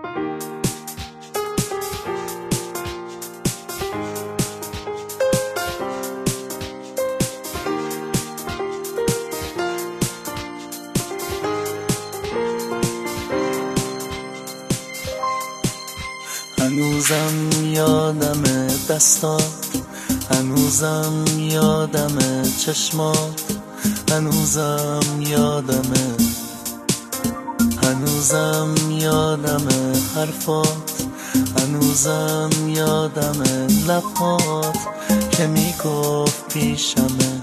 هنوزم یادم دستات، هنوزم یادم چشمات، هنوزم یادم، هنوزم یادم حرفات، هنوزم یادم لبات که میگفت پیشمه.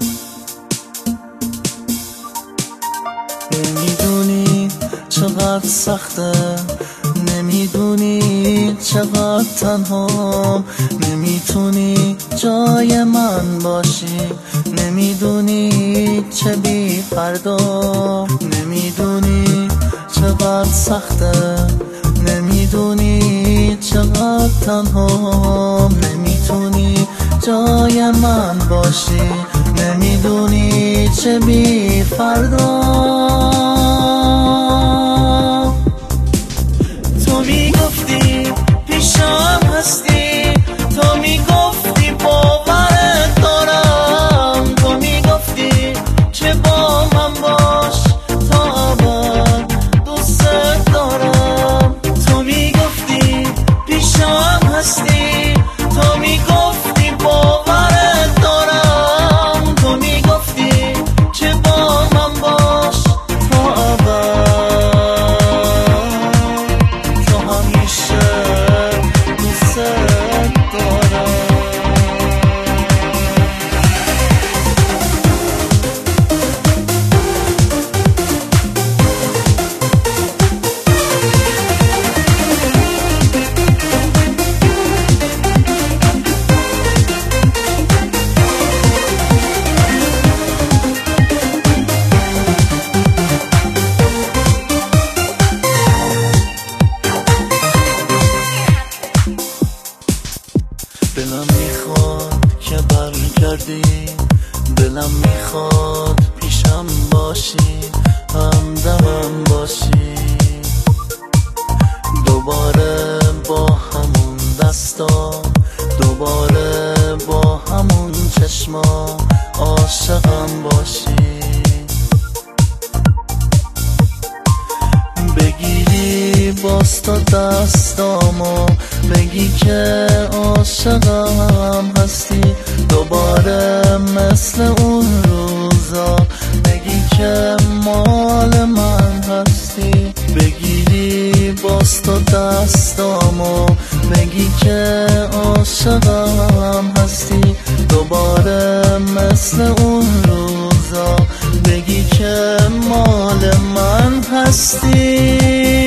نمیدونی چقدر سخته، نمیدونی چقدر تنهام، نمیتونی جای من باشی، نمیدونی چه بی فردا، نمیدونی چقدر سخته، نمیدونی چقدر تنهام، نمیتونی جای من باشی، نمیدونی چه بی فردا. تو میگفتی پیشم هستی، تو میگفتی باورت دارم، تو میگفتی که با من باش تا ابد دوست دارم، تو میگفتی پیشم هستی، تو میگفتی باورت دارم، تو میگفتی که با من باش تا ابد، دلم میخواد که برگردی، دلم میخواد پیشم باشی، همدمم باشی، دوباره با همون دستا، دوباره با همون چشما عاشقم باشی، بگیری باز تا دستامو بگی که عاشقم هستی، دوباره مثل اون روزا بگی که مال من هستی، بگیری باز تا دستامو بگی که عاشقم هستی، دوباره مثل اون روزا بگی که مال من هستی.